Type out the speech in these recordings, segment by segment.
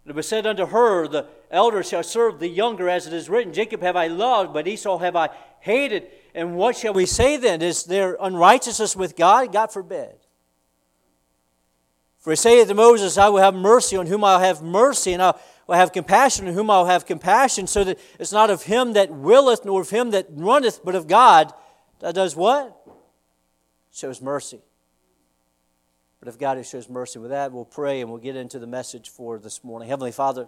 It was said unto her, the elder shall serve the younger, as it is written, Jacob have I loved, but Esau have I hated. And what shall we say then? Is there unrighteousness with God? God forbid. For he saith to Moses, I will have mercy on whom I will have mercy, and I will have compassion on whom I will have compassion, so that it's not of him that willeth, nor of him that runneth, but of God that does what? Shows mercy. But if God who shows mercy, with that, we'll pray and we'll get into the message for this morning. Heavenly Father,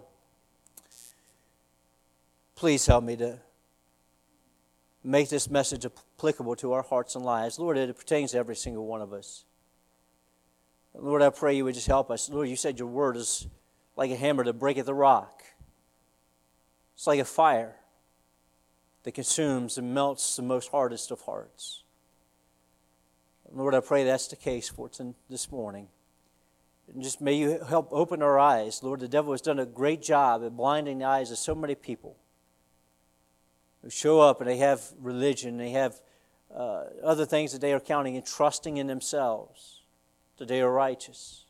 please help me to make this message applicable to our hearts and lives. Lord, it pertains to every single one of us. Lord, I pray you would just help us. Lord, you said your word is like a hammer that breaketh the rock. It's like a fire that consumes and melts the most hardest of hearts. Lord, I pray that's the case for this morning. And just may you help open our eyes. Lord, the devil has done a great job at blinding the eyes of so many people who show up and they have religion, they have other things that they are counting and trusting in themselves, that they are righteous.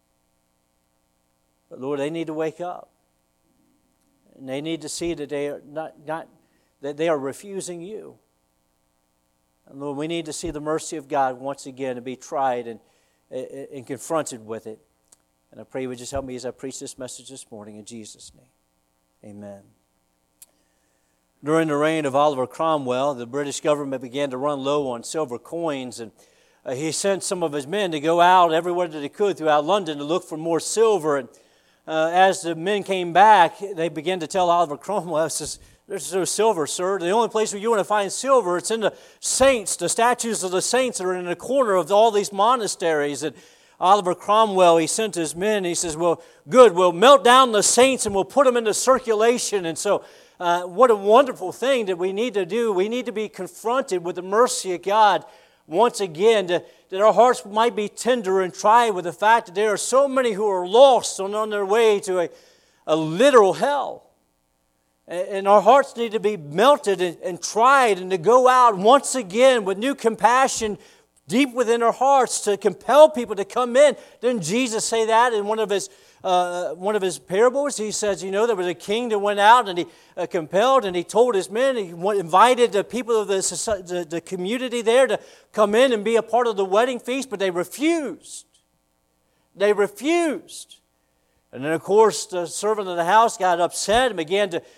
But Lord, they need to wake up. And they need to see that they are that they are refusing you. And Lord, we need to see the mercy of God once again and be tried and confronted with it. And I pray you would just help me as I preach this message this morning in Jesus' name. Amen. During the reign of Oliver Cromwell, the British government began to run low on silver coins, and he sent some of his men to go out everywhere that they could throughout London to look for more silver. And as the men came back, they began to tell Oliver Cromwell, says, "There's no silver, sir. The only place where you want to find silver, it's in the saints, the statues of the saints that are in the corner of all these monasteries." And Oliver Cromwell, he sent his men, he says, "Well, good, we'll melt down the saints and we'll put them into circulation." And so what a wonderful thing that we need to do. We need to be confronted with the mercy of God once again, that our hearts might be tender and tried with the fact that there are so many who are lost and on their way to a literal hell. And our hearts need to be melted and tried and to go out once again with new compassion deep within our hearts to compel people to come in. Didn't Jesus say that in one of his parables? He says, there was a king that went out and he compelled and he told his men, he invited the people of the community there to come in and be a part of the wedding feast, but they refused. They refused. And then, of course, the servant of the house got upset and began to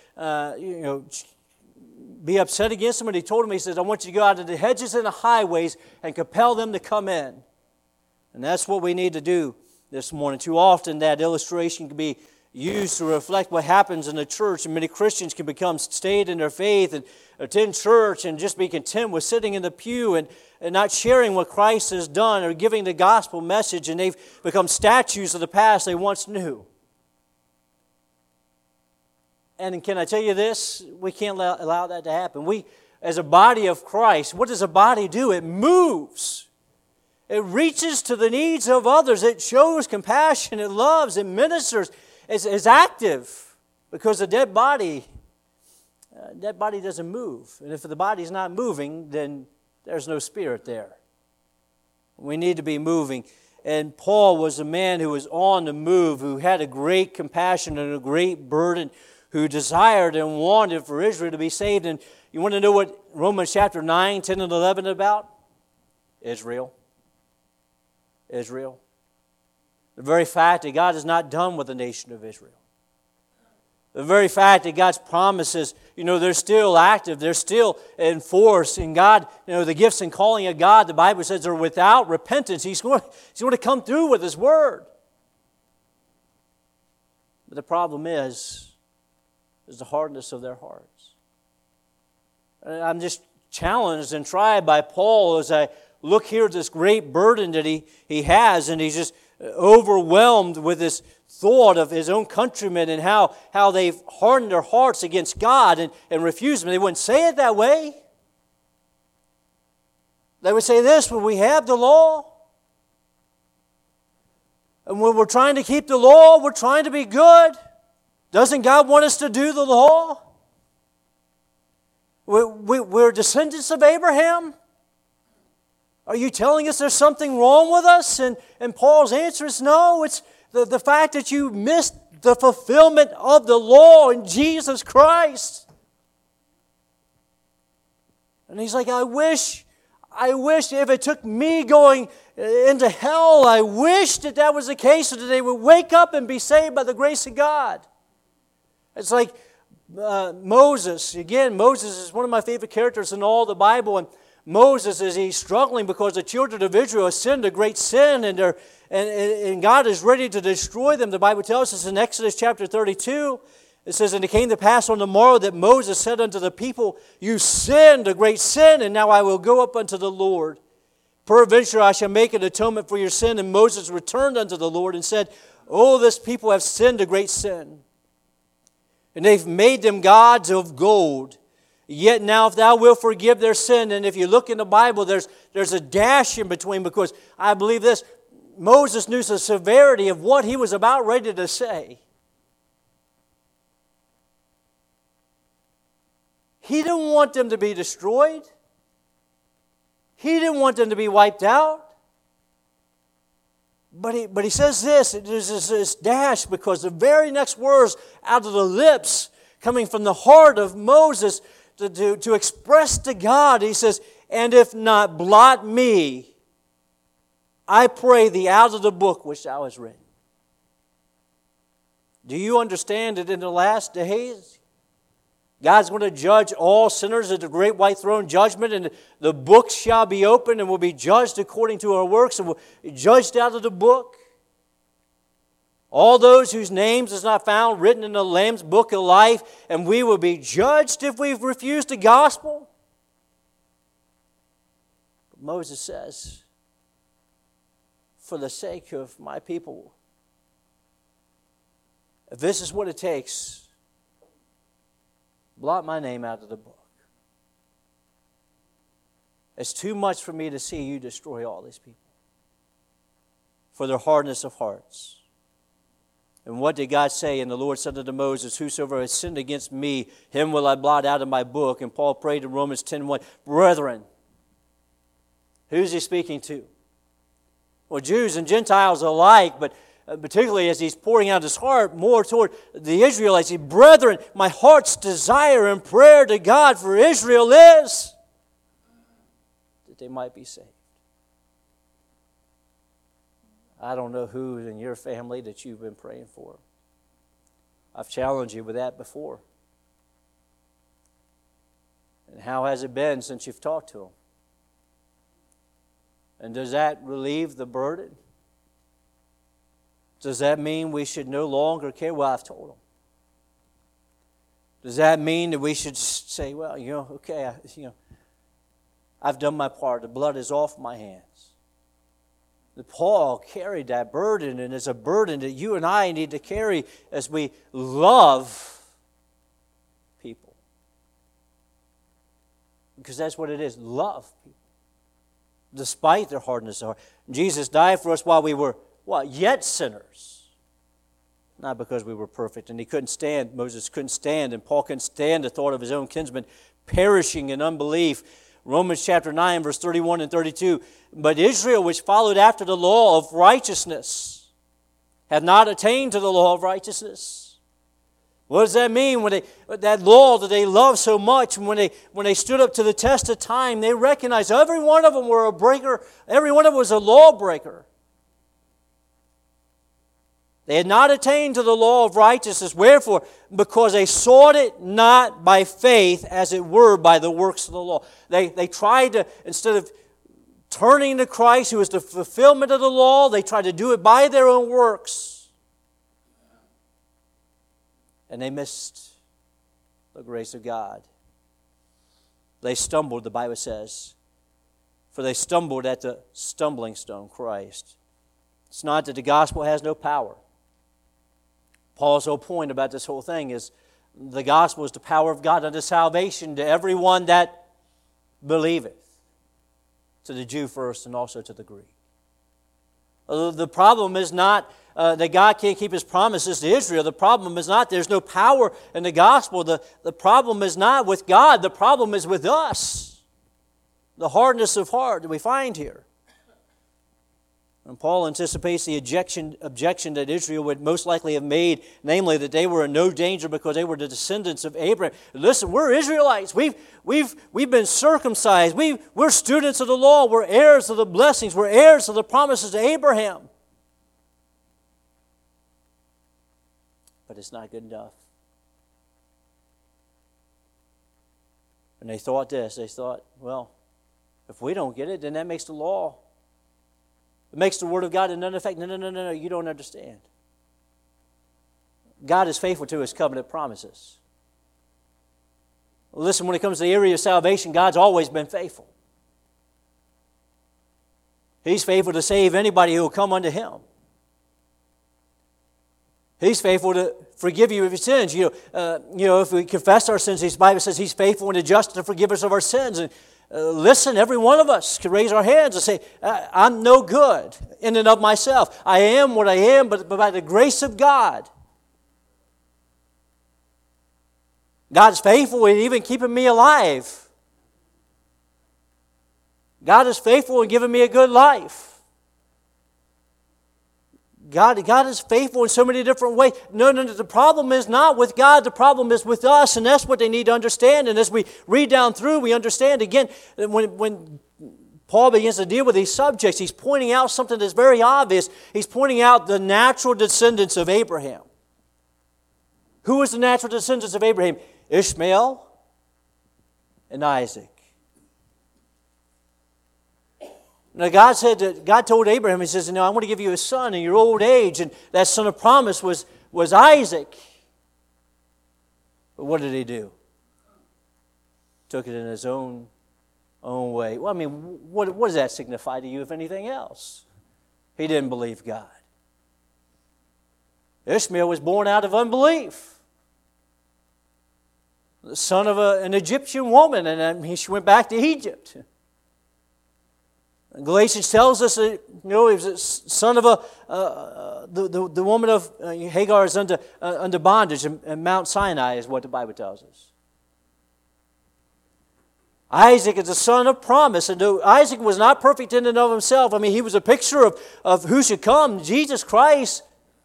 be upset against him, and he told him, he says, "I want you to go out to the hedges and the highways and compel them to come in." And that's what we need to do this morning. Too often that illustration can be used to reflect what happens in the church, and many Christians can become staid in their faith and attend church and just be content with sitting in the pew and not sharing what Christ has done or giving the gospel message, and they've become statues of the past they once knew. And can I tell you this? We can't allow that to happen. We, as a body of Christ, what does a body do? It moves. It reaches to the needs of others. It shows compassion. It loves. It ministers. It's active, because a dead body doesn't move. And if the body's not moving, then there's no spirit there. We need to be moving. And Paul was a man who was on the move, who had a great compassion and a great burden, who desired and wanted for Israel to be saved. And you want to know what Romans chapter 9, 10, and 11 is about? Israel. Israel. The very fact that God is not done with the nation of Israel. The very fact that God's promises, they're still active, they're still in force. And God, the gifts and calling of God, the Bible says, are without repentance. He's going to come through with His Word. But the problem is the hardness of their hearts. And I'm just challenged and tried by Paul as I look here at this great burden that he has, and he's just overwhelmed with this thought of his own countrymen and how they've hardened their hearts against God and refused Him. They wouldn't say it that way. They would say this: when we have the law, and when we're trying to keep the law, we're trying to be good. Doesn't God want us to do the law? We're descendants of Abraham. Are you telling us there's something wrong with us? And Paul's answer is no. It's the fact that you missed the fulfillment of the law in Jesus Christ. And he's like, I wish if it took me going into hell, I wish that was the case, so that they would wake up and be saved by the grace of God. It's like Moses. Again, Moses is one of my favorite characters in all the Bible. And Moses, he's struggling because the children of Israel have sinned a great sin, and God is ready to destroy them. The Bible tells us in Exodus chapter 32, it says, and it came to pass on the morrow that Moses said unto the people, you sinned a great sin, and now I will go up unto the Lord. Peradventure I shall make an atonement for your sin. And Moses returned unto the Lord and said, oh, this people have sinned a great sin. And they've made them gods of gold. Yet now if thou wilt forgive their sin, and if you look in the Bible, there's a dash in between, because I believe this, Moses knew the severity of what he was about ready to say. He didn't want them to be destroyed. He didn't want them to be wiped out. But he says this, there's this dash, because the very next words out of the lips, coming from the heart of Moses to express to God, he says, and if not, blot me, I pray thee, out of the book which thou hast written. Do you understand that in the last days, God's going to judge all sinners at the great white throne judgment, and the books shall be opened and will be judged according to our works, and will be judged out of the book? All those whose names is not found written in the Lamb's book of life, and we will be judged if we've refused the gospel. But Moses says, for the sake of my people, if this is what it takes, blot my name out of the book. It's too much for me to see you destroy all these people for their hardness of hearts. And what did God say? And the Lord said unto Moses, whosoever has sinned against me, him will I blot out of my book. And Paul prayed in Romans 10:1, brethren, who's he speaking to? Well, Jews and Gentiles alike, but particularly as he's pouring out his heart more toward the Israelites. Brethren, my heart's desire and prayer to God for Israel is that they might be saved. I don't know who in your family that you've been praying for. I've challenged you with that before. And how has it been since you've talked to them? And does that relieve the burden? Does that mean we should no longer care? Well, I've told them. Does that mean that we should say, well, okay, I've done my part. The blood is off my hands. Paul carried that burden, and it's a burden that you and I need to carry as we love people. Because that's what it is, love people. Despite their hardness of heart. Jesus died for us while we were yet sinners. Not because we were perfect. And he couldn't stand, Moses couldn't stand, and Paul couldn't stand the thought of his own kinsmen perishing in unbelief. Romans chapter 9, verse 31 and 32. But Israel, which followed after the law of righteousness, had not attained to the law of righteousness. What does that mean? That law that they loved so much, when they stood up to the test of time, they recognized every one of them were a breaker. Every one of them was a lawbreaker. They had not attained to the law of righteousness. Wherefore? Because they sought it not by faith, as it were by the works of the law. They tried to, instead of turning to Christ, who is the fulfillment of the law, they tried to do it by their own works. And they missed the grace of God. They stumbled, the Bible says, for they stumbled at the stumbling stone, Christ. It's not that the gospel has no power. Paul's whole point about this whole thing is the gospel is the power of God unto salvation to everyone that believeth, to the Jew first and also to the Greek. The problem is not that God can't keep His promises to Israel. The problem is not there's no power in the gospel. The problem is not with God. The problem is with us. The hardness of heart that we find here. And Paul anticipates the objection that Israel would most likely have made, namely that they were in no danger because they were the descendants of Abraham. Listen, we're Israelites. We've been circumcised. We're students of the law. We're heirs of the blessings. We're heirs of the promises of Abraham. But it's not good enough. And they thought this. They thought, well, if we don't get it, then that makes the law. It makes the Word of God in none effect. No, you don't understand. God is faithful to His covenant promises. Listen, when it comes to the area of salvation, God's always been faithful. He's faithful to save anybody who will come unto Him. He's faithful to forgive you of your sins. If we confess our sins, the Bible says He's faithful and just to forgive us of our sins. And listen, every one of us can raise our hands and say, I'm no good in and of myself. I am what I am, but by the grace of God. God's faithful in even keeping me alive. God is faithful in giving me a good life. God is faithful in so many different ways. No, the problem is not with God. The problem is with us, and that's what they need to understand. And as we read down through, we understand again, when Paul begins to deal with these subjects, he's pointing out something that's very obvious. He's pointing out the natural descendants of Abraham. Who was the natural descendants of Abraham? Ishmael and Isaac. Now God told Abraham, He says, I want to give you a son in your old age, and that son of promise was Isaac. But what did he do? Took it in his own way. Well, what does that signify to you, if anything else? He didn't believe God. Ishmael was born out of unbelief. The son of an Egyptian woman, and she went back to Egypt. Galatians tells us that he was a son of the woman of Hagar is under bondage, and Mount Sinai is what the Bible tells us. Isaac is the son of promise, and though Isaac was not perfect in and of himself, he was a picture of who should come, Jesus Christ.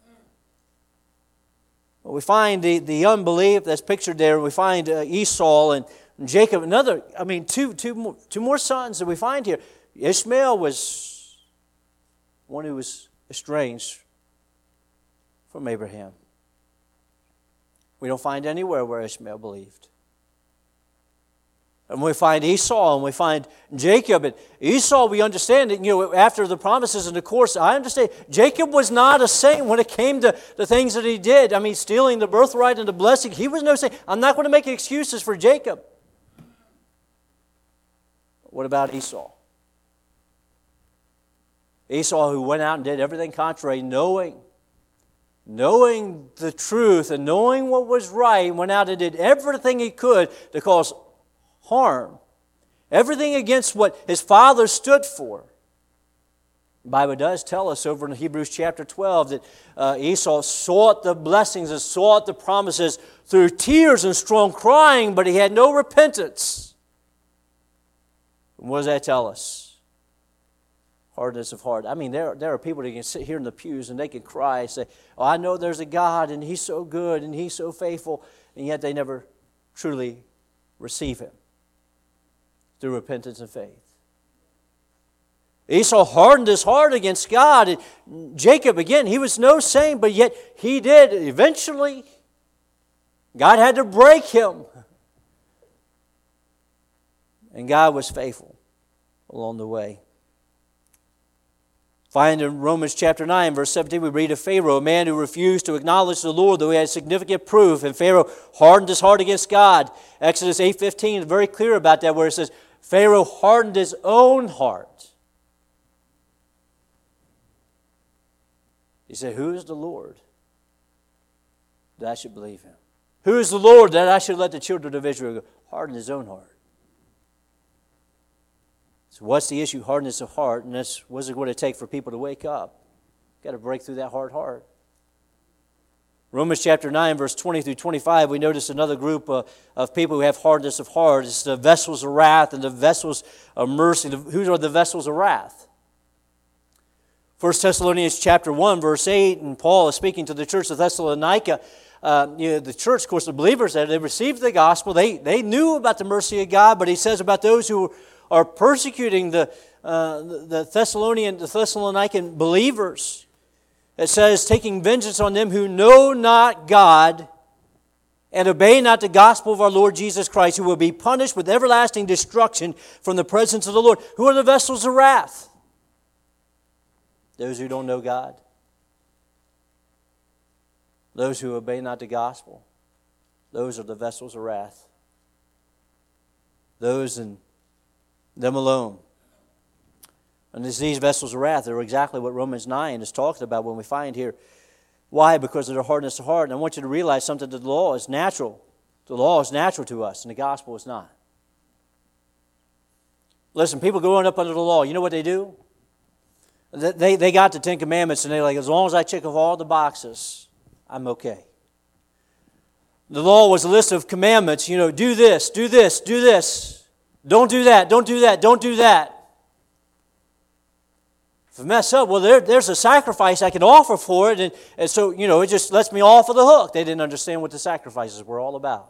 We find the unbelief that's pictured there. We find Esau and Jacob. Two more sons that we find here. Ishmael was one who was estranged from Abraham. We don't find anywhere where Ishmael believed. And we find Esau and we find Jacob. And Esau, we understand that, after the promises and the course, I understand Jacob was not a saint when it came to the things that he did. Stealing the birthright and the blessing. He was no saint. I'm not going to make excuses for Jacob. What about Esau? Esau, who went out and did everything contrary, knowing the truth and knowing what was right, went out and did everything he could to cause harm. Everything against what his father stood for. The Bible does tell us over in Hebrews chapter 12 that Esau sought the blessings and sought the promises through tears and strong crying, but he had no repentance. And what does that tell us? Hardness of heart. There are people that can sit here in the pews and they can cry and say, I know there's a God and He's so good and He's so faithful, and yet they never truly receive Him through repentance and faith. Esau hardened his heart against God. And Jacob, again, he was no saint, but yet he did. Eventually, God had to break him. And God was faithful along the way. Find in Romans chapter 9, verse 17, we read of Pharaoh, a man who refused to acknowledge the Lord, though he had significant proof, and Pharaoh hardened his heart against God. Exodus 8:15 is very clear about that, where it says, Pharaoh hardened his own heart. He said, who is the Lord that I should believe Him? Who is the Lord that I should let the children of Israel go? Harden his own heart. So what's the issue? Hardness of heart. And that's what's it going to take for people to wake up? Got to break through that hard heart. Romans chapter 9, verse 20 through 25, we notice another group of people who have hardness of heart. It's the vessels of wrath and the vessels of mercy. Who are the vessels of wrath? 1 Thessalonians chapter 1, verse 8, and Paul is speaking to the church of Thessalonica. The church, of course, the believers that they received the gospel, they knew about the mercy of God, but he says about those who are persecuting the Thessalonican believers, it says, taking vengeance on them who know not God and obey not the gospel of our Lord Jesus Christ, who will be punished with everlasting destruction from the presence of the Lord. Who are the vessels of wrath? Those who don't know God. Those who obey not the gospel. Those are the vessels of wrath. Those and them alone. And as these vessels of wrath are exactly what Romans 9 is talking about when we find here. Why? Because of their hardness of heart. And I want you to realize something, that the law is natural. The law is natural to us, and the gospel is not. Listen, people growing up under the law, you know what they do? They got the Ten Commandments, and they're like, as long as I check off all the boxes, I'm okay. The law was a list of commandments, do this, do this, do this. Don't do that, don't do that, don't do that. If I mess up, well, there's a sacrifice I can offer for it, and so, it just lets me off of the hook. They didn't understand what the sacrifices were all about.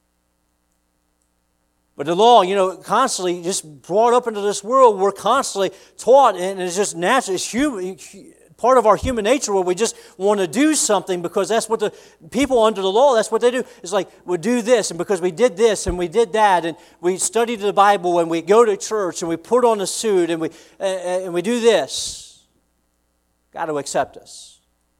But the law, constantly just brought up into this world, we're constantly taught, and it's just natural, it's part of our human nature where we just want to do something because that's what the people under the law, that's what they do. It's like, we'll do this, and because we did this and we did that, and we studied the Bible, and we go to church, and we put on a suit, and we do this, got to accept us.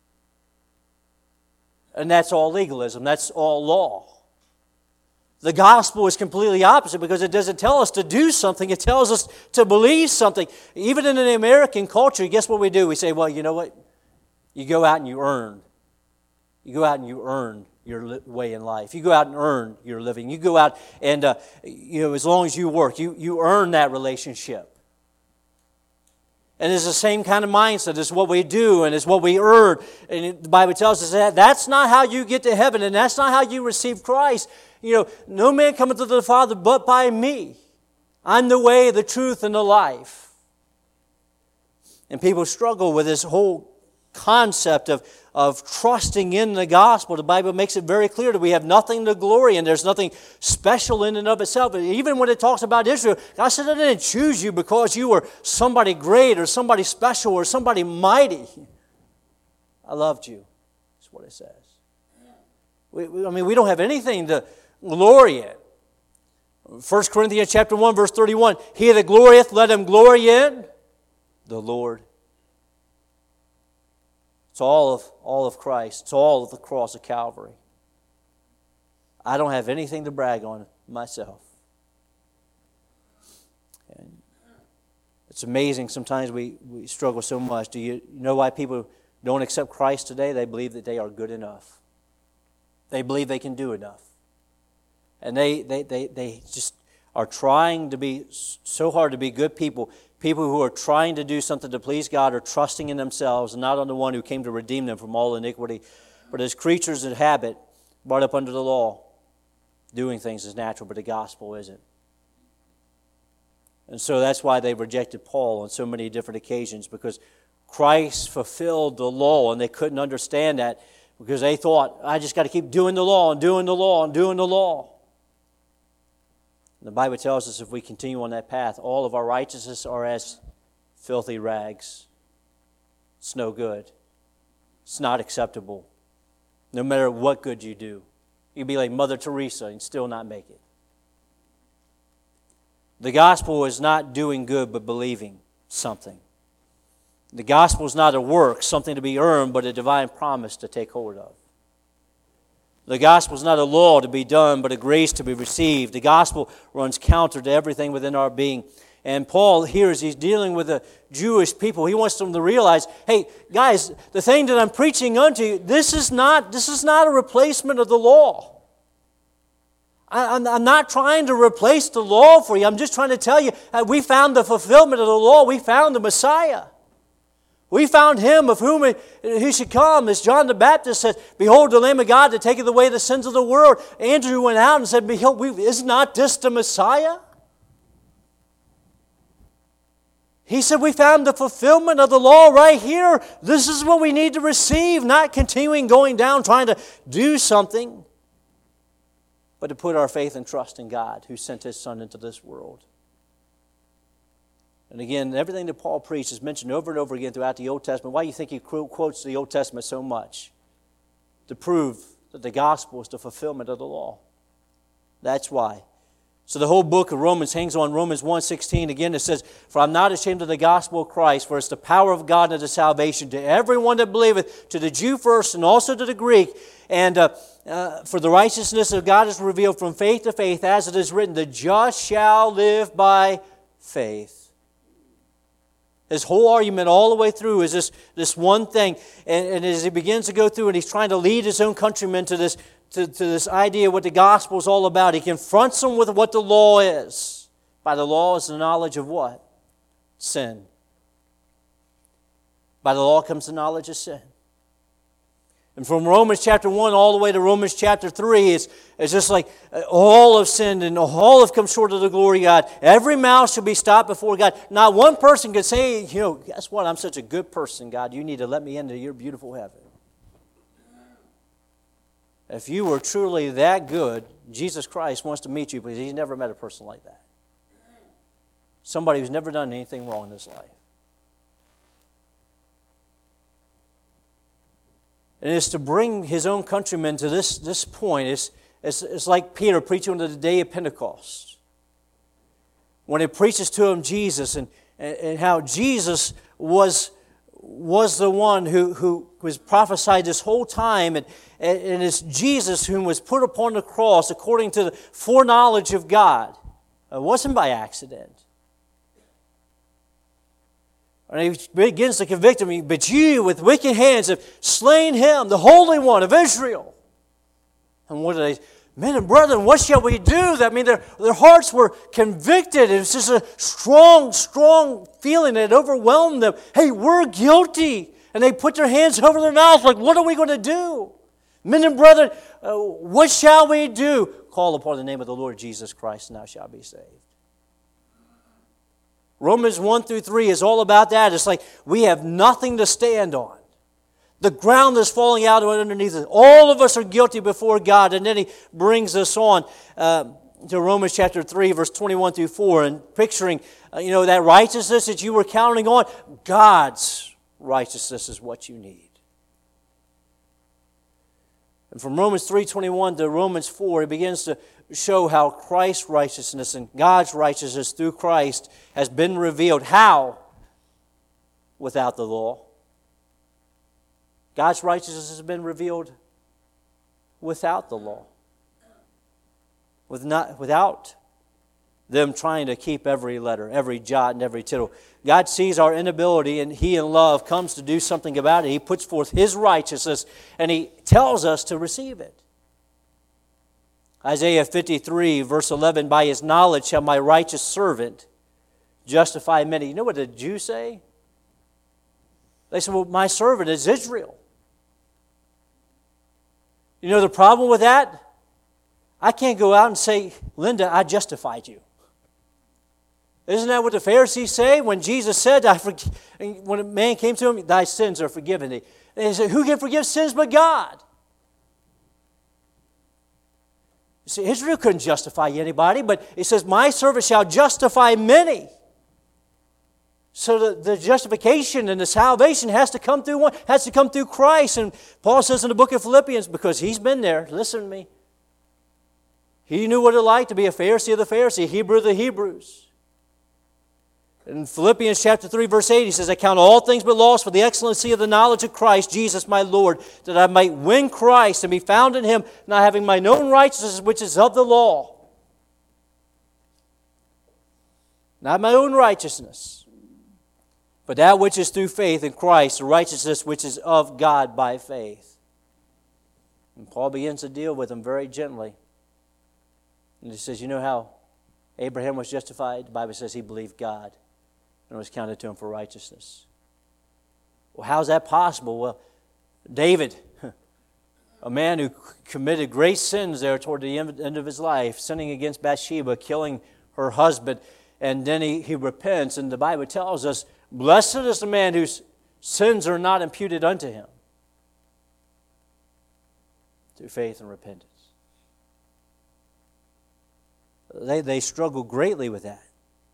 And that's all legalism. That's all law. The gospel is completely opposite because it doesn't tell us to do something. It tells us to believe something. Even in the American culture, guess what we do? We say, well, you know what? You go out and you earn. You go out and you earn your way in life. You go out and earn your living. You go out and, as long as you work, you earn that relationship. And it's the same kind of mindset. It's what we do and it's what we earn. And the Bible tells us that that's not how you get to heaven, and that's not how you receive Christ. No man cometh to the Father but by me. I'm the way, the truth, and the life. And people struggle with this whole concept of trusting in the gospel. The Bible makes it very clear that we have nothing to glory in. There's nothing special in and of itself. Even when it talks about Israel, God said, I didn't choose you because you were somebody great or somebody special or somebody mighty. I loved you. That's what it says. We don't have anything to glory in. 1 Corinthians chapter 1, verse 31, he that glorieth, let him glory in the Lord. It's all of Christ. It's all of the cross of Calvary. I don't have anything to brag on myself. And it's amazing sometimes we struggle so much. Do you know why people don't accept Christ today? They believe that they are good enough. They believe they can do enough. And they just are trying to be so hard to be good people. People who are trying to do something to please God are trusting in themselves and not on the one who came to redeem them from all iniquity. But as creatures of habit, brought up under the law, doing things is natural, but the gospel isn't. And so that's why they rejected Paul on so many different occasions, because Christ fulfilled the law, and they couldn't understand that because they thought, I just got to keep doing the law and doing the law and doing the law. The Bible tells us if we continue on that path, all of our righteousness are as filthy rags. It's no good. It's not acceptable. No matter what good you do. You'd be like Mother Teresa and still not make it. The gospel is not doing good but believing something. The gospel is not a work, something to be earned, but a divine promise to take hold of. The gospel is not a law to be done, but a grace to be received. The gospel runs counter to everything within our being. And Paul here, as he's dealing with the Jewish people, he wants them to realize, hey, guys, the thing that I'm preaching unto you, this is not a replacement of the law. I'm not trying to replace the law for you. I'm just trying to tell you, we found the fulfillment of the law. We found the Messiah. We found him of whom he should come. As John the Baptist said, behold the Lamb of God that taketh away the sins of the world. Andrew went out and said, behold, is not this the Messiah? He said we found the fulfillment of the law right here. This is what we need to receive, not continuing going down trying to do something, but to put our faith and trust in God who sent His Son into this world. And again, everything that Paul preached is mentioned over and over again throughout the Old Testament. Why do you think he quotes the Old Testament so much? To prove that the gospel is the fulfillment of the law. That's why. So the whole book of Romans hangs on Romans 1:16. Again, it says, "For I'm not ashamed of the gospel of Christ, for it's the power of God unto salvation to everyone that believeth, to the Jew first and also to the Greek. And for the righteousness of God is revealed from faith to faith, as it is written, the just shall live by faith." His whole argument all the way through is this one thing. And as he begins to go through and he's trying to lead his own countrymen to this idea of what the gospel is all about, he confronts them with what the law is. By the law is the knowledge of what? Sin. By the law comes the knowledge of sin. And from Romans chapter 1 all the way to Romans chapter 3, it's just like all have sinned and all have come short of the glory of God. Every mouth should be stopped before God. Not one person can say, guess what? I'm such a good person, God. You need to let me into your beautiful heaven. If you were truly that good, Jesus Christ wants to meet you because He's never met a person like that. Somebody who's never done anything wrong in His life. And it's to bring His own countrymen to this point. It's like Peter preaching on the day of Pentecost. When he preaches to them Jesus and how Jesus was the one who was prophesied this whole time. And it's Jesus whom was put upon the cross according to the foreknowledge of God. It wasn't by accident. And he begins to convict them. But you with wicked hands have slain Him, the Holy One of Israel. And what do they? Men and brethren, what shall we do? I mean, their hearts were convicted. It was just a strong, strong feeling that overwhelmed them. Hey, we're guilty. And they put their hands over their mouths like, what are we going to do? Men and brethren, what shall we do? Call upon the name of the Lord Jesus Christ and thou shalt be saved. Romans 1 through 3 is all about that. It's like we have nothing to stand on. The ground is falling out underneath us. All of us are guilty before God. And then he brings us on to Romans chapter 3, verse 21 through 4, and picturing, that righteousness that you were counting on, God's righteousness is what you need. And from Romans 3:21 to Romans 4, he begins to show how Christ's righteousness and God's righteousness through Christ has been revealed. How? Without the law. God's righteousness has been revealed without the law. Without them trying to keep every letter, every jot and every tittle. God sees our inability, and He in love comes to do something about it. He puts forth His righteousness and He tells us to receive it. Isaiah 53 verse 11, by His knowledge shall my righteous servant justify many. You know what the Jews say? They say, well, my servant is Israel. You know the problem with that? I can't go out and say, Linda, I justified you. Isn't that what the Pharisees say when Jesus said, when a man came to him, thy sins are forgiven thee. And he said, who can forgive sins but God? You see, Israel couldn't justify anybody, but it says, my servant shall justify many. So the justification and the salvation has to come through Christ. And Paul says in the book of Philippians, because he's been there, listen to me. He knew what it was like to be a Pharisee of the Pharisee, Hebrew of the Hebrews. In Philippians chapter 3, verse 8, he says, I count all things but loss for the excellency of the knowledge of Christ, Jesus my Lord, that I might win Christ and be found in Him, not having mine own righteousness, which is of the law. Not my own righteousness, but that which is through faith in Christ, the righteousness which is of God by faith. And Paul begins to deal with them very gently. And he says, you know how Abraham was justified? The Bible says he believed God, and it was counted to him for righteousness. Well, how's that possible? Well, David, a man who committed great sins there toward the end of his life, sinning against Bathsheba, killing her husband, and then he repents. And the Bible tells us, blessed is the man whose sins are not imputed unto him through faith and repentance. They struggle greatly with that.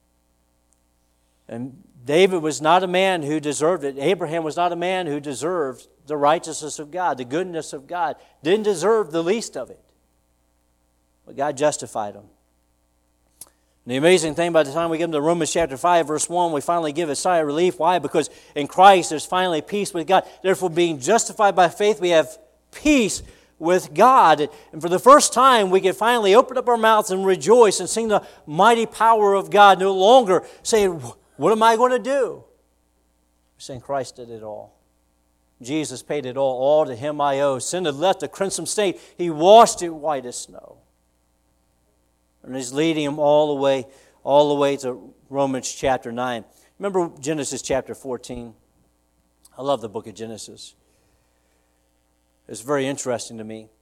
And David was not a man who deserved it. Abraham was not a man who deserved the righteousness of God, the goodness of God. Didn't deserve the least of it. But God justified him. And the amazing thing, by the time we get into Romans chapter 5, verse 1, we finally give a sigh of relief. Why? Because in Christ there's finally peace with God. Therefore, being justified by faith, we have peace with God. And for the first time, we can finally open up our mouths and rejoice and sing the mighty power of God. No longer saying, what am I going to do? We're saying Christ did it all. Jesus paid it all. All to Him I owe. Sin had left a crimson stain. He washed it white as snow. And He's leading him all the way to Romans chapter 9. Remember Genesis chapter 14? I love the book of Genesis. It's very interesting to me.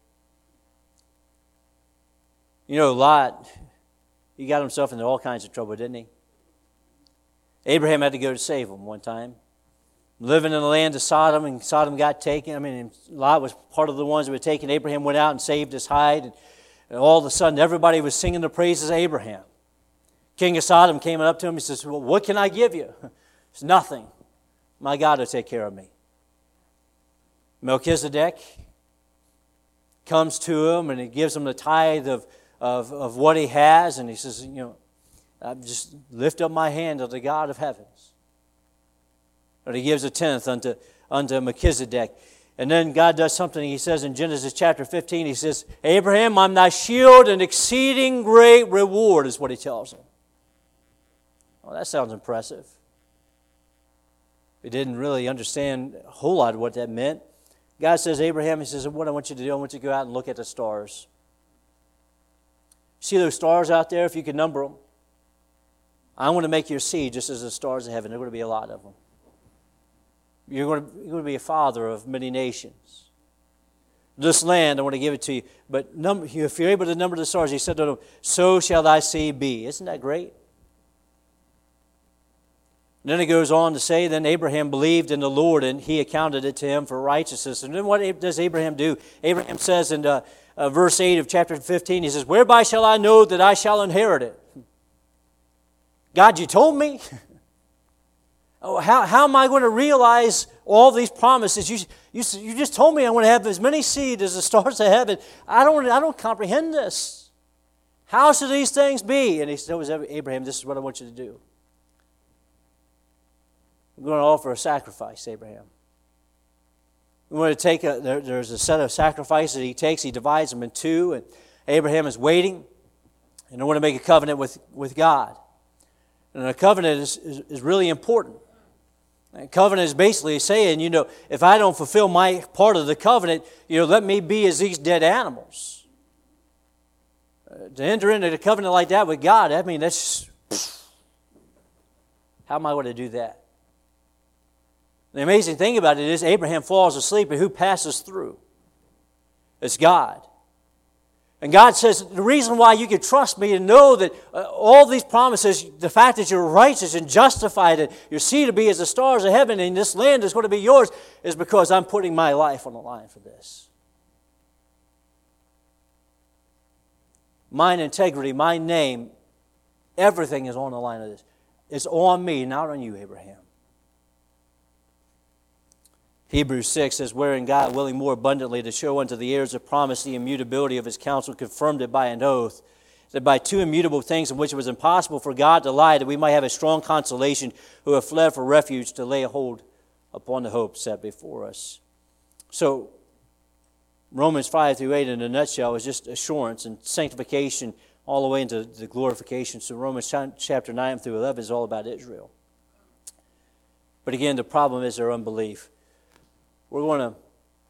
You know, Lot, he got himself into all kinds of trouble, didn't he? Abraham had to go to save him one time. Living in the land of Sodom, and Sodom got taken. Lot was part of the ones that were taken. Abraham went out and saved his hide. And all of a sudden, everybody was singing the praises of Abraham. King of Sodom came up to him and says, well, what can I give you? It's nothing. My God will take care of me. Melchizedek comes to him and he gives him the tithe of what he has, and he says, I just lift up my hand to the God of heavens. And he gives a tenth unto Melchizedek. And then God does something. He says in Genesis chapter 15, He says, Abraham, I'm thy shield and exceeding great reward, is what He tells him. Well, that sounds impressive. He didn't really understand a whole lot of what that meant. God says, Abraham, He says, what I want you to do, I want you to go out and look at the stars. See those stars out there, if you can number them? I want to make your seed just as the stars of heaven. There are going to be a lot of them. You're going to be a father of many nations. This land, I want to give it to you. But if you're able to number the stars, He said to them, so shall thy seed be. Isn't that great? And then it goes on to say, then Abraham believed in the Lord, and He accounted it to him for righteousness. And then what does Abraham do? Abraham says in verse 8 of chapter 15, he says, whereby shall I know that I shall inherit it? God, you told me. Oh, how am I going to realize all these promises? You just told me I'm going to have as many seed as the stars of heaven. I don't comprehend this. How should these things be? And He tells Abraham, this is what I want you to do. I'm going to offer a sacrifice, Abraham. We're going to take there's a set of sacrifices that He takes. He divides them in two, and Abraham is waiting, and I want to make a covenant with God. And a covenant is really important. A covenant is basically saying, if I don't fulfill my part of the covenant, let me be as these dead animals. To enter into a covenant like that with God, that's how am I going to do that? The amazing thing about it is Abraham falls asleep, and who passes through? It's God. And God says, the reason why you can trust me and know that all these promises, the fact that you're righteous and justified and your seed to be as the stars of heaven and this land is going to be yours, is because I'm putting my life on the line for this. My integrity, my name, everything is on the line of this. It's on me, not on you, Abraham. Hebrews 6 says, wherein God, willing more abundantly to show unto the heirs of promise the immutability of His counsel, confirmed it by an oath, that by two immutable things in which it was impossible for God to lie, that we might have a strong consolation who have fled for refuge to lay a hold upon the hope set before us. So, Romans 5 through 8 in a nutshell is just assurance and sanctification all the way into the glorification. So Romans chapter 9 through 11 is all about Israel. But again, the problem is their unbelief. We're going to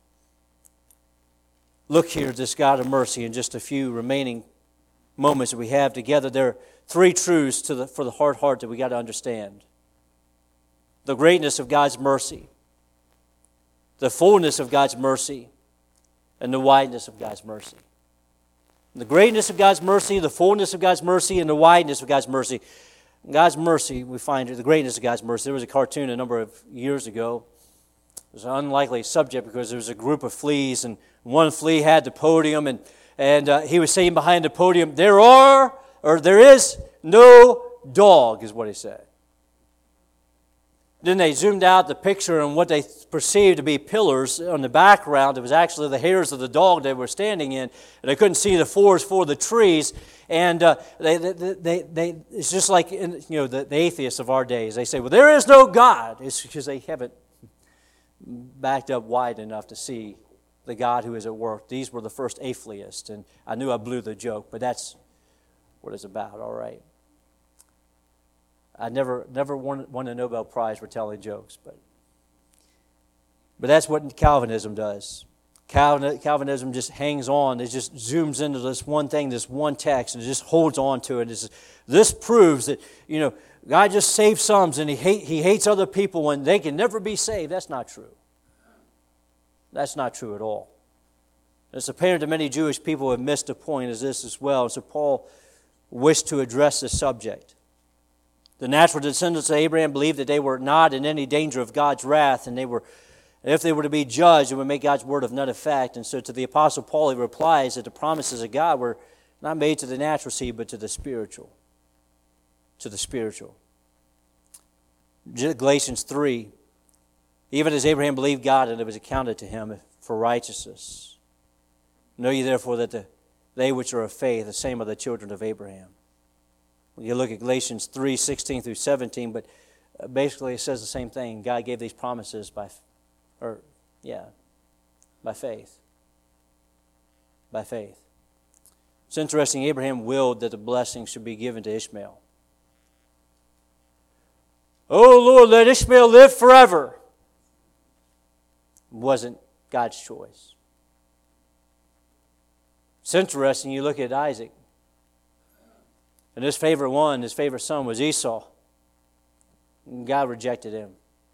look here at this God of mercy in just a few remaining moments that we have together. There are three truths for the hard heart that we got to understand. The greatness of God's mercy, the fullness of God's mercy, and the wideness of God's mercy. The greatness of God's mercy, the fullness of God's mercy, and the wideness of God's mercy. God's mercy, we find the greatness of God's mercy. There was a cartoon a number of years ago. It was an unlikely subject because there was a group of fleas, and one flea had the podium, and he was saying behind the podium, there is no dog, is what he said. Then they zoomed out the picture, and what they perceived to be pillars on the background, it was actually the hairs of the dog they were standing in, and they couldn't see the forest for the trees. And it's just like the atheists of our days. They say, well, there is no God. It's because they haven't backed up wide enough to see the God who is at work. These were the first atheists, and I knew I blew the joke, but that's what it's about, all right. I never won a Nobel Prize for telling jokes, but that's what Calvinism does. Calvinism just hangs on. It just zooms into this one thing, this one text, and it just holds on to it. This proves that, God just saves some, and He hates other people and they can never be saved. That's not true. That's not true at all. It's apparent that many Jewish people have missed a point as this as well. So Paul wished to address this subject. The natural descendants of Abraham believed that they were not in any danger of God's wrath, and if they were to be judged, it would make God's word of none effect. And so to the Apostle Paul, he replies that the promises of God were not made to the natural seed, but to the spiritual. To the spiritual. Galatians 3, even as Abraham believed God, and it was accounted to him for righteousness. Know ye therefore that they which are of faith, the same are the children of Abraham. You look at Galatians 3, 16 through 17, but basically it says the same thing. God gave these promises by faith. By faith. It's interesting, Abraham willed that the blessing should be given to Ishmael. Oh Lord, let Ishmael live forever. It wasn't God's choice. It's interesting, you look at Isaac. And his favorite son was Esau. And God rejected him.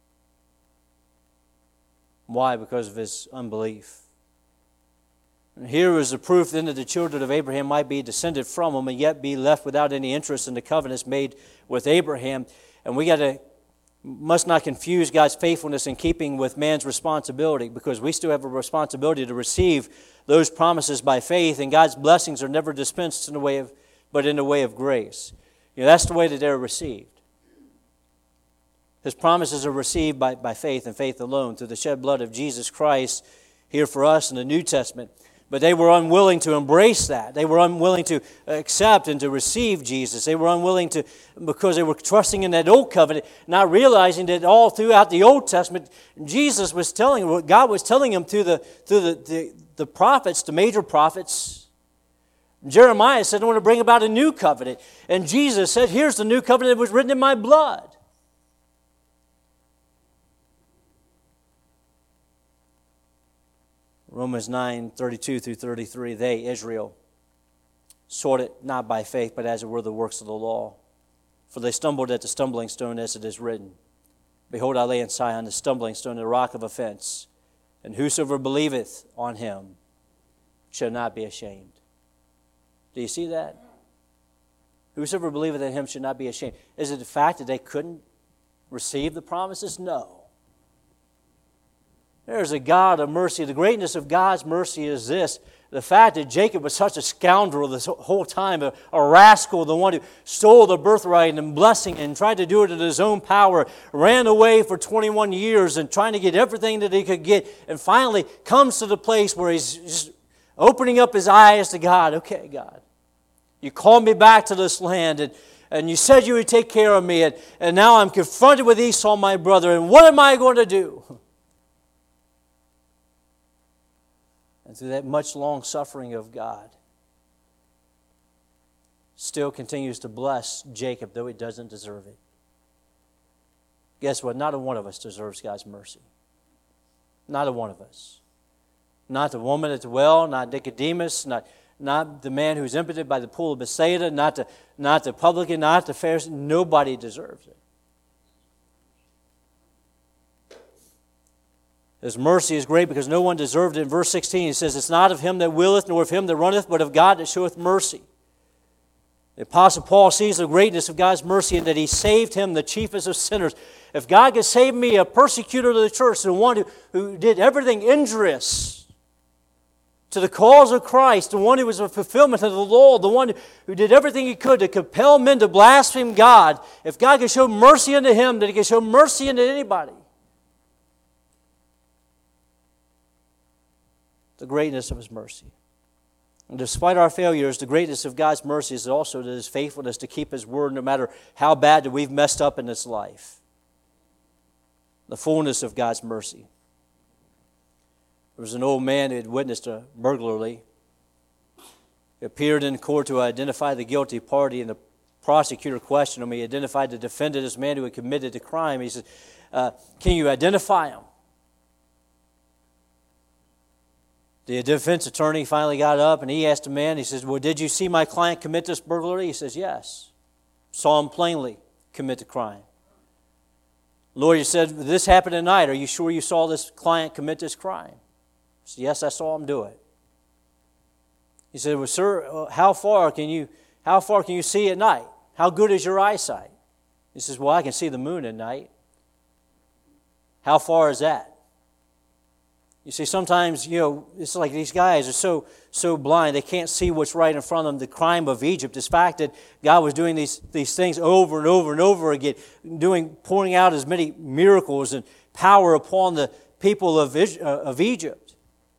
Why? Because of his unbelief. And here is the proof then that the children of Abraham might be descended from him and yet be left without any interest in the covenants made with Abraham. And we must not confuse God's faithfulness in keeping with man's responsibility, because we still have a responsibility to receive those promises by faith, and God's blessings are never dispensed but in the way of grace. That's the way that they're received. His promises are received by faith and faith alone, through the shed blood of Jesus Christ here for us in the New Testament. But they were unwilling to embrace that. They were unwilling to accept and to receive Jesus. They were unwilling to, because they were trusting in that old covenant, not realizing that all throughout the Old Testament, God was telling them through the prophets, the major prophets. Jeremiah said, I want to bring about a new covenant. And Jesus said, here's the new covenant that was written in my blood. Romans 9, 32 through 33, they, Israel, sought it not by faith, but as it were the works of the law. For they stumbled at the stumbling stone, as it is written, Behold, I lay in Sion the stumbling stone, the rock of offense, and whosoever believeth on him shall not be ashamed. Do you see that? Whosoever believeth in him should not be ashamed. Is it the fact that they couldn't receive the promises? No. There's a God of mercy. The greatness of God's mercy is this. The fact that Jacob was such a scoundrel this whole time, a rascal, the one who stole the birthright and blessing and tried to do it in his own power, ran away for 21 years and trying to get everything that he could get, and finally comes to the place where he's just opening up his eyes to God. Okay, God, you called me back to this land, and you said you would take care of me, and now I'm confronted with Esau, my brother, and what am I going to do? And through that much long suffering of God, still continues to bless Jacob, though he doesn't deserve it. Guess what? Not a one of us deserves God's mercy. Not a one of us. Not the woman at the well, not Nicodemus, not the man who's impotent by the pool of Bethsaida, not the publican, not the Pharisee. Nobody deserves it. His mercy is great because no one deserved it. In verse 16, he says, It's not of him that willeth, nor of him that runneth, but of God that showeth mercy. The Apostle Paul sees the greatness of God's mercy in that He saved him, the chiefest of sinners. If God could save me, a persecutor of the church, the one who did everything injurious to the cause of Christ, the one who was a fulfillment of the law, the one who did everything he could to compel men to blaspheme God, if God could show mercy unto him, then He could show mercy unto anybody. The greatness of His mercy. And despite our failures, the greatness of God's mercy is also His faithfulness to keep His word no matter how bad that we've messed up in this life. The fullness of God's mercy. There was an old man who had witnessed a burglary. He appeared in court to identify the guilty party, and the prosecutor questioned him. He identified the defendant as man who had committed the crime. He said, can you identify him? The defense attorney finally got up and he asked the man, he says, well, did you see my client commit this burglary? He says, yes. Saw him plainly commit the crime. The lawyer said, this happened tonight. Are you sure you saw this client commit this crime? He said, yes, I saw him do it. He said, well, sir, how far can you see at night? How good is your eyesight? He says, well, I can see the moon at night. How far is that? You see, sometimes, it's like these guys are so blind, they can't see what's right in front of them. The crime of Egypt, this fact that God was doing these things over and over and over again, pouring out as many miracles and power upon the people of Egypt.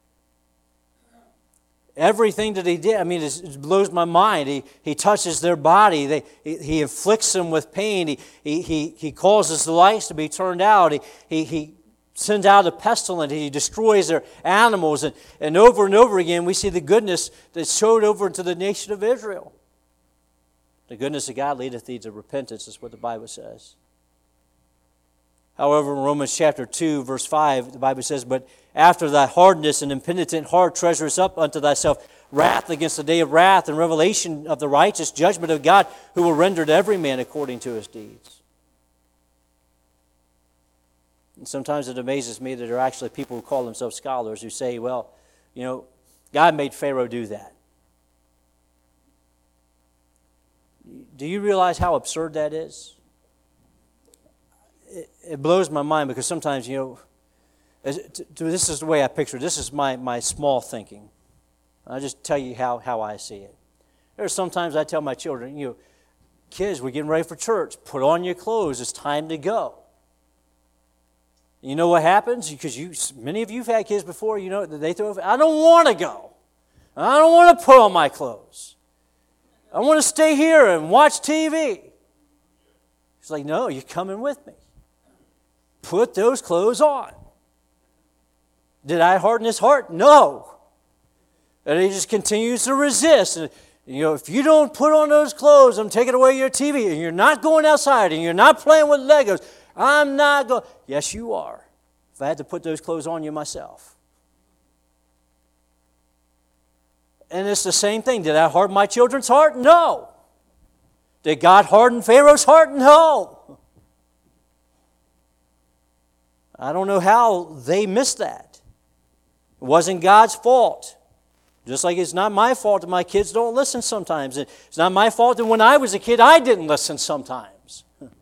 Everything that He did, it blows my mind. He touches their body. He inflicts them with pain. He causes the lights to be turned out. He sends out a pestilence. He destroys their animals. And over again, we see the goodness that showed over to the nation of Israel. The goodness of God leadeth thee to repentance, is what the Bible says. However, in Romans chapter 2, verse 5, the Bible says, but after thy hardness and impenitent heart treasurest up unto thyself wrath against the day of wrath and revelation of the righteous judgment of God, who will render to every man according to his deeds. And sometimes it amazes me that there are actually people who call themselves scholars who say, well, God made Pharaoh do that. Do you realize how absurd that is? It blows my mind because sometimes, this is the way I picture it. This is my small thinking. I'll just tell you how I see it. There are sometimes I tell my children, kids, we're getting ready for church. Put on your clothes. It's time to go. You know what happens? Because many of you have had kids before, they throw, I don't want to go. I don't want to put on my clothes. I want to stay here and watch TV. It's like, no, you're coming with me. Put those clothes on. Did I harden his heart? No. And he just continues to resist. And, if you don't put on those clothes, I'm taking away your TV, and you're not going outside, and you're not playing with Legos, I'm not going. Yes, you are. If I had to put those clothes on you myself. And it's the same thing. Did I harden my children's heart? No. Did God harden Pharaoh's heart? No. I don't know how they missed that. It wasn't God's fault. Just like it's not my fault that my kids don't listen sometimes. It's not my fault that when I was a kid I didn't listen sometimes.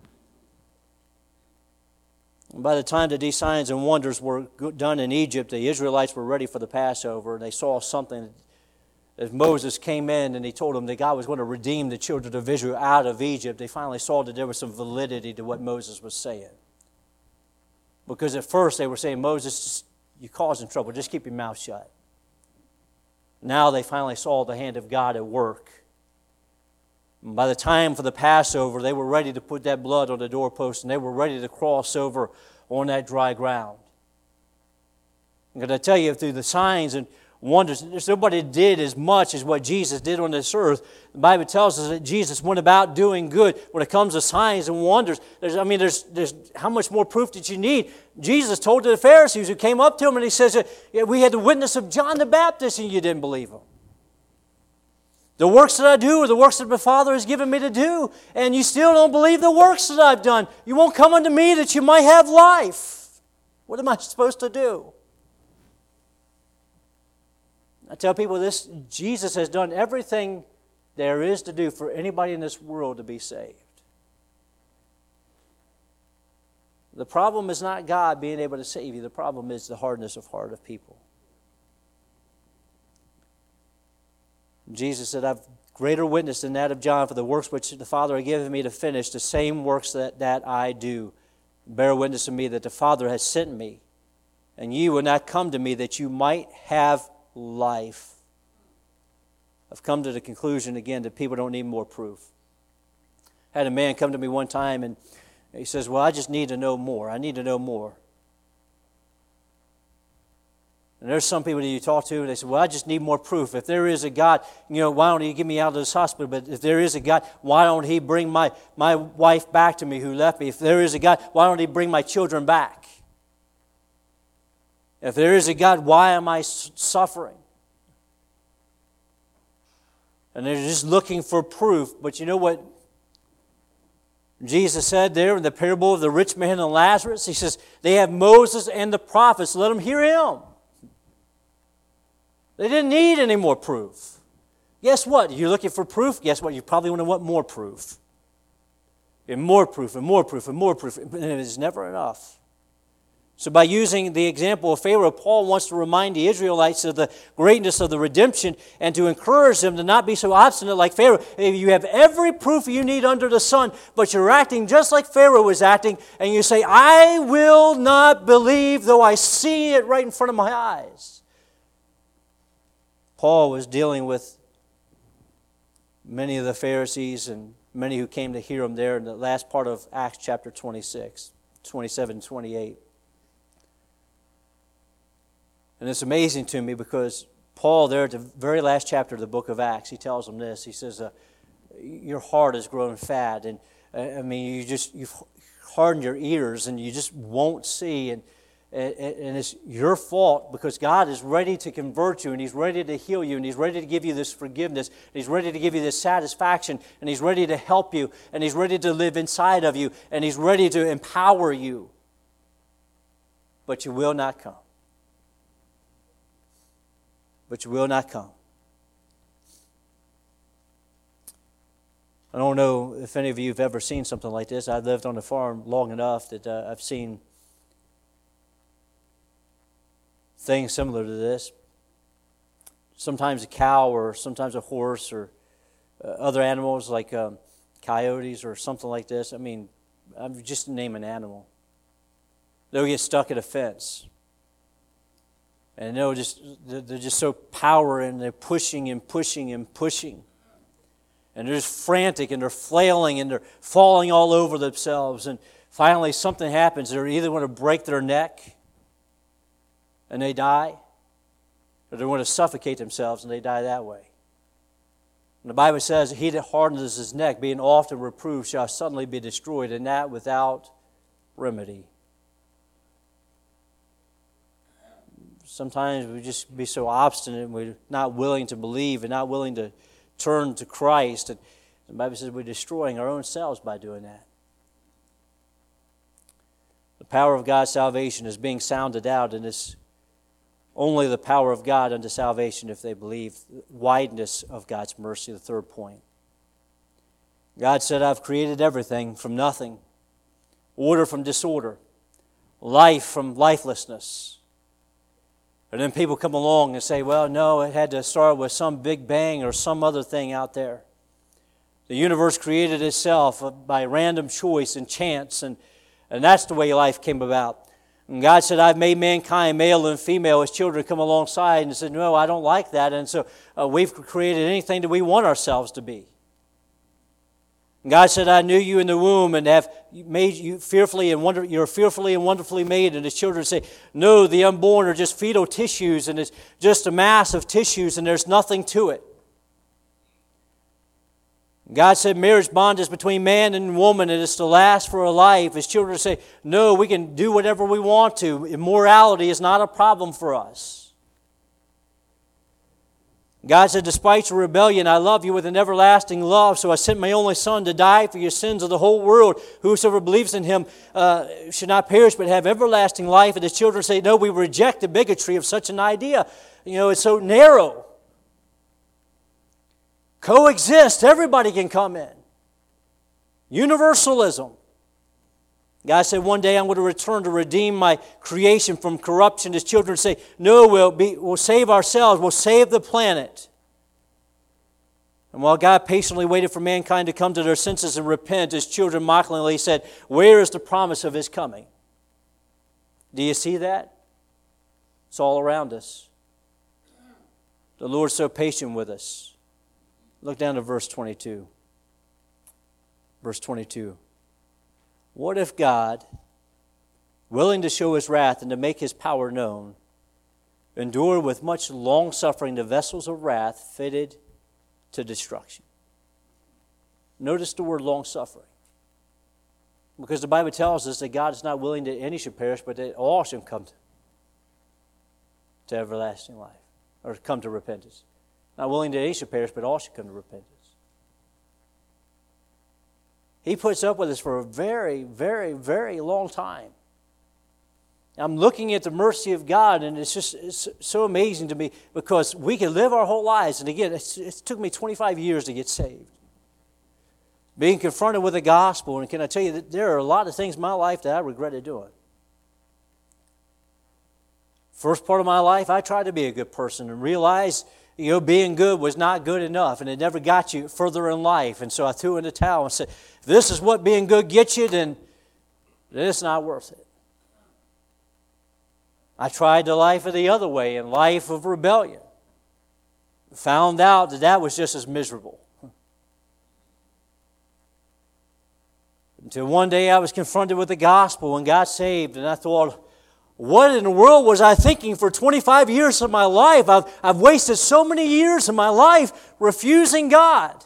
And by the time that these signs and wonders were done in Egypt, the Israelites were ready for the Passover, and they saw something as Moses came in and he told them that God was going to redeem the children of Israel out of Egypt. They finally saw that there was some validity to what Moses was saying. Because at first they were saying, Moses, you're causing trouble, just keep your mouth shut. Now they finally saw the hand of God at work. And by the time for the Passover, they were ready to put that blood on the doorpost and they were ready to cross over on that dry ground. I'm going to tell you, through the signs and wonders, there's nobody did as much as what Jesus did on this earth. The Bible tells us that Jesus went about doing good. When it comes to signs and wonders, there's how much more proof did you need? Jesus told to the Pharisees who came up to him and he says, we had the witness of John the Baptist and you didn't believe him. The works that I do are the works that my Father has given me to do, and you still don't believe the works that I've done. You won't come unto me that you might have life. What am I supposed to do? I tell people this, Jesus has done everything there is to do for anybody in this world to be saved. The problem is not God being able to save you. The problem is the hardness of heart of people. Jesus said, I've greater witness than that of John, for the works which the Father has given me to finish, the same works that I do, bear witness of me that the Father has sent me. And ye will not come to me that you might have life. I've come to the conclusion again that people don't need more proof. I had a man come to me one time and he says, well, I just need to know more. I need to know more. And there's some people that you talk to, and they say, well, I just need more proof. If there is a God, why don't He get me out of this hospital? But if there is a God, why don't He bring my wife back to me who left me? If there is a God, why don't He bring my children back? If there is a God, why am I suffering? And they're just looking for proof. But you know what Jesus said there in the parable of the rich man and Lazarus? He says, they have Moses and the prophets. Let them hear him. They didn't need any more proof. Guess what? You're looking for proof? Guess what? You probably want to want more proof. And more proof, and more proof, and more proof. And it's never enough. So by using the example of Pharaoh, Paul wants to remind the Israelites of the greatness of the redemption and to encourage them to not be so obstinate like Pharaoh. If you have every proof you need under the sun, but you're acting just like Pharaoh was acting, and you say, I will not believe though I see it right in front of my eyes. Paul was dealing with many of the Pharisees and many who came to hear him there in the last part of Acts chapter 26, 27, 28. And it's amazing to me because Paul there at the very last chapter of the book of Acts, he tells them this. He says, your heart has grown fat. And you've hardened your ears and you just won't see. And it's your fault because God is ready to convert you and He's ready to heal you and He's ready to give you this forgiveness. And He's ready to give you this satisfaction and He's ready to help you and He's ready to live inside of you and He's ready to empower you. But you will not come. But you will not come. I don't know if any of you have ever seen something like this. I've lived on a farm long enough that I've seen things similar to this. Sometimes a cow or sometimes a horse or other animals like coyotes or something like this. I'm just name an animal. They'll get stuck at a fence. And they're just so powering, they're pushing and pushing and pushing. And they're just frantic and they're flailing and they're falling all over themselves. And finally something happens. They're either going to break their neck and they die, or they want to suffocate themselves and they die that way. And the Bible says, he that hardens his neck, being often reproved, shall suddenly be destroyed, and that without remedy. Sometimes we just be so obstinate and we're not willing to believe and not willing to turn to Christ. And the Bible says we're destroying our own selves by doing that. The power of God's salvation is being sounded out, and it's only the power of God unto salvation if they believe. Wideness of God's mercy, the third point. God said, I've created everything from nothing, order from disorder, life from lifelessness. And then people come along and say, well, no, it had to start with some big bang or some other thing out there. The universe created itself by random choice and chance, and that's the way life came about. And God said, I've made mankind male and female. His children come alongside and said, no, I don't like that. And so we've created anything that we want ourselves to be. And God said, I knew you in the womb and have made you fearfully and you're fearfully and wonderfully made. And his children say, no, the unborn are just fetal tissues and it's just a mass of tissues and there's nothing to it. God said marriage bond is between man and woman and it's to last for a life. His children say, no, we can do whatever we want to. Immorality is not a problem for us. God said, despite your rebellion, I love you with an everlasting love, so I sent my only Son to die for your sins of the whole world. Whosoever believes in Him should not perish but have everlasting life. And his children say, no, we reject the bigotry of such an idea. It's so narrow. coexist. Everybody can come in. Universalism. God said, one day I'm going to return to redeem my creation from corruption. His children say, no, we'll save ourselves. We'll save the planet. And while God patiently waited for mankind to come to their senses and repent, His children mockingly said, where is the promise of His coming? Do you see that? It's all around us. The Lord's so patient with us. Look down to verse 22. Verse 22. What if God, willing to show His wrath and to make His power known, endured with much long-suffering the vessels of wrath fitted to destruction? Notice the word long-suffering. Because the Bible tells us that God is not willing that any should perish, but that all should come to everlasting life, or come to repentance. Not willing that any should perish, but all should come to repentance. He puts up with us for a very, very, very long time. I'm looking at the mercy of God, and it's so amazing to me because we can live our whole lives. And again, it took me 25 years to get saved. Being confronted with the gospel, and can I tell you that there are a lot of things in my life that I regretted doing. First part of my life, I tried to be a good person and realized, being good was not good enough, and it never got you further in life. And so I threw in the towel and said, if this is what being good gets you, then it's not worth it. I tried the life of the other way, and life of rebellion. Found out that was just as miserable. Until one day I was confronted with the gospel and got saved, and I thought, what in the world was I thinking for 25 years of my life? I've wasted so many years of my life refusing God.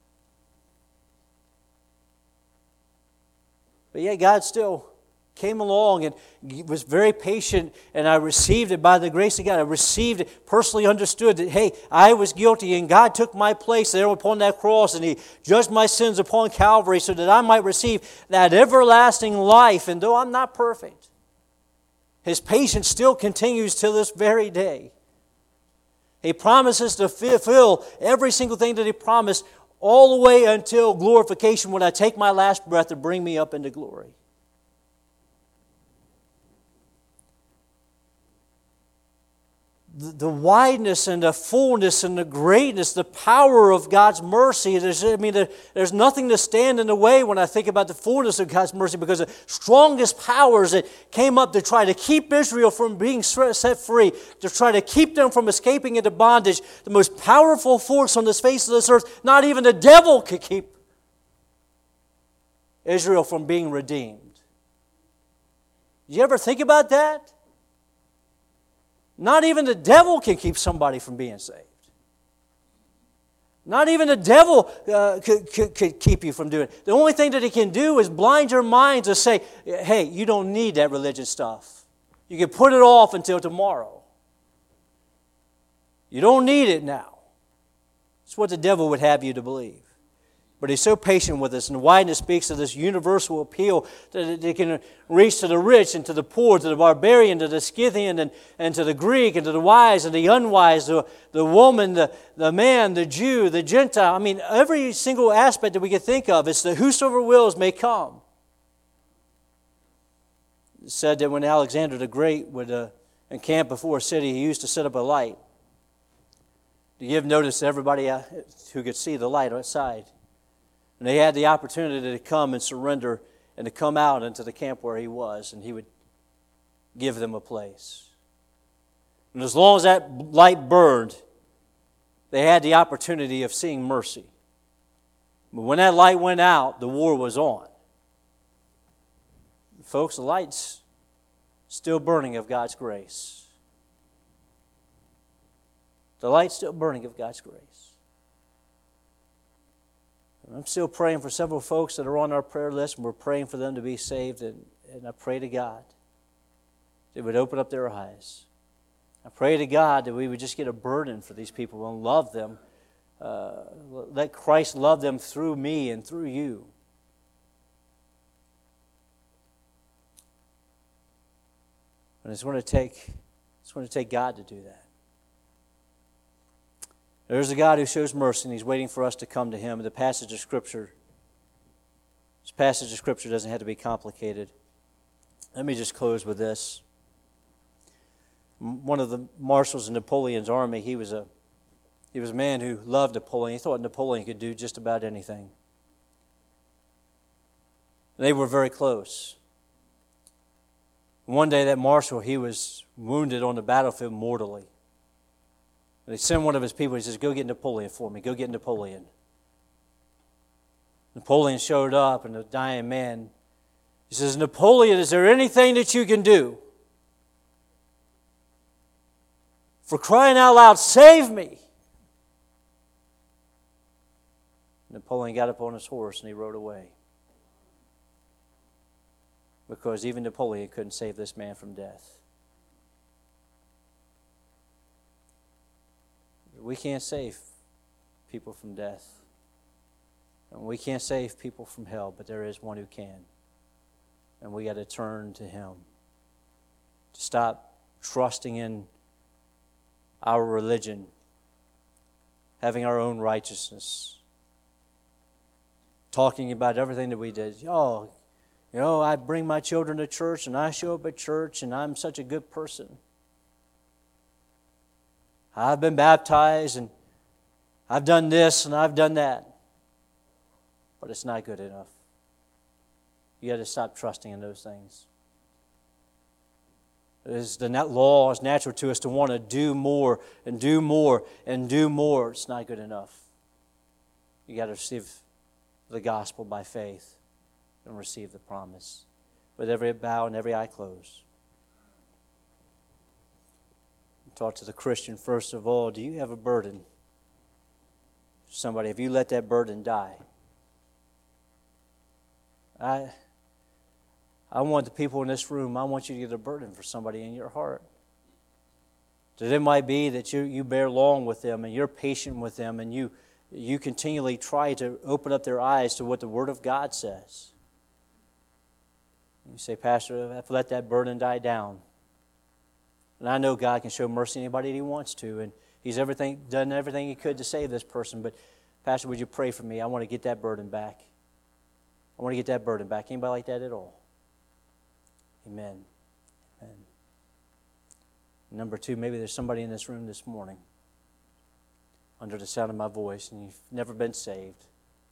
But yet God still came along and was very patient, and I received it by the grace of God. I received it, personally understood that, hey, I was guilty, and God took my place there upon that cross, and He judged my sins upon Calvary so that I might receive that everlasting life. And though I'm not perfect, His patience still continues to this very day. He promises to fulfill every single thing that He promised all the way until glorification, when I take my last breath to bring me up into glory. The wideness and the fullness and the greatness, the power of God's mercy. There's nothing to stand in the way when I think about the fullness of God's mercy, because the strongest powers that came up to try to keep Israel from being set free, to try to keep them from escaping into bondage, the most powerful force on the face of this earth, not even the devil could keep Israel from being redeemed. Did you ever think about that? Not even the devil can keep somebody from being saved. Not even the devil could keep you from doing it. The only thing that he can do is blind your mind to say, hey, you don't need that religious stuff. You can put it off until tomorrow. You don't need it now. It's what the devil would have you to believe. But He's so patient with us, and wideness speaks of this universal appeal that it can reach to the rich and to the poor, to the barbarian, to the Scythian, and to the Greek, and to the wise and the unwise, the woman, the man, the Jew, the Gentile. Every single aspect that we can think of, it's that whosoever wills may come. It said that when Alexander the Great would encamp before a city, he used to set up a light to give notice to everybody who could see the light outside. And they had the opportunity to come and surrender and to come out into the camp where he was, and he would give them a place. And as long as that light burned, they had the opportunity of seeing mercy. But when that light went out, the war was on. Folks, the light's still burning of God's grace. The light's still burning of God's grace. I'm still praying for several folks that are on our prayer list, and we're praying for them to be saved, and I pray to God that would open up their eyes. I pray to God that we would just get a burden for these people and love them. Let Christ love them through me and through you. And it's going to take God to do that. There's a God who shows mercy, and He's waiting for us to come to Him. This passage of Scripture doesn't have to be complicated. Let me just close with this. One of the marshals in Napoleon's army, he was a man who loved Napoleon. He thought Napoleon could do just about anything. They were very close. One day that marshal, he was wounded on the battlefield mortally. And he sent one of his people, he says, "Go get Napoleon for me. Go get Napoleon." Napoleon showed up, and the dying man, he says, "Napoleon, is there anything that you can do? For crying out loud, save me!" Napoleon got up on his horse and he rode away. Because even Napoleon couldn't save this man from death. We can't save people from death. And we can't save people from hell, but there is one who can. And we got to turn to Him. To stop trusting in our religion, having our own righteousness, talking about everything that we did. Oh, I bring my children to church, and I show up at church, and I'm such a good person. I've been baptized, and I've done this, and I've done that. But it's not good enough. You got to stop trusting in those things. The law is natural to us to want to do more and do more and do more. It's not good enough. You got to receive the gospel by faith and receive the promise. With every bow and every eye closed. Talk to the Christian first of all. Do you have a burden? Somebody, have you let that burden die? I want the people in this room, I want you to get a burden for somebody in your heart. That it might be that you bear long with them and you're patient with them and you continually try to open up their eyes to what the Word of God says. You say, "Pastor, I've let that burden die down. And I know God can show mercy to anybody that He wants to, and He's done everything He could to save this person, but Pastor, would you pray for me? I want to get that burden back. I want to get that burden back." Anybody like that at all? Amen. Amen. Number two, maybe there's somebody in this room this morning under the sound of my voice, and you've never been saved.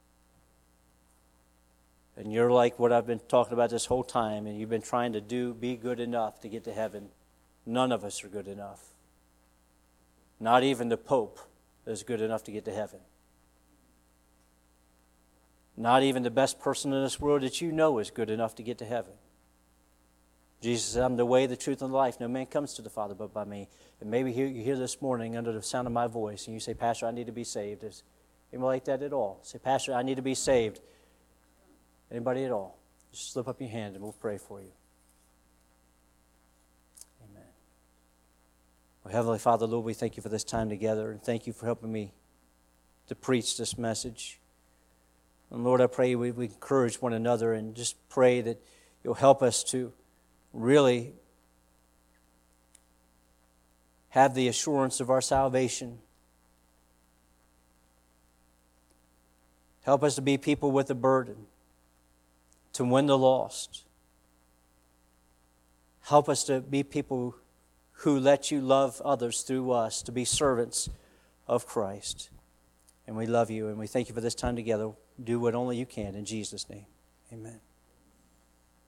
And you're like what I've been talking about this whole time, and you've been trying to be good enough to get to heaven. None of us are good enough. Not even the Pope is good enough to get to heaven. Not even the best person in this world that you know is good enough to get to heaven. Jesus said, "I'm the way, the truth, and the life. No man comes to the Father but by me." And maybe you hear this morning under the sound of my voice, and you say, "Pastor, I need to be saved." Is anybody like that at all? Say, "Pastor, I need to be saved." Anybody at all? Just slip up your hand and we'll pray for you. Amen. Well, Heavenly Father, Lord, we thank you for this time together, and thank you for helping me to preach this message. And Lord, I pray we encourage one another and just pray that you'll help us to really have the assurance of our salvation. Help us to be people with a burden, to win the lost. Help us to be people who let you love others through us, to be servants of Christ. And we love you, and we thank you for this time together. Do what only you can. In Jesus' name, amen.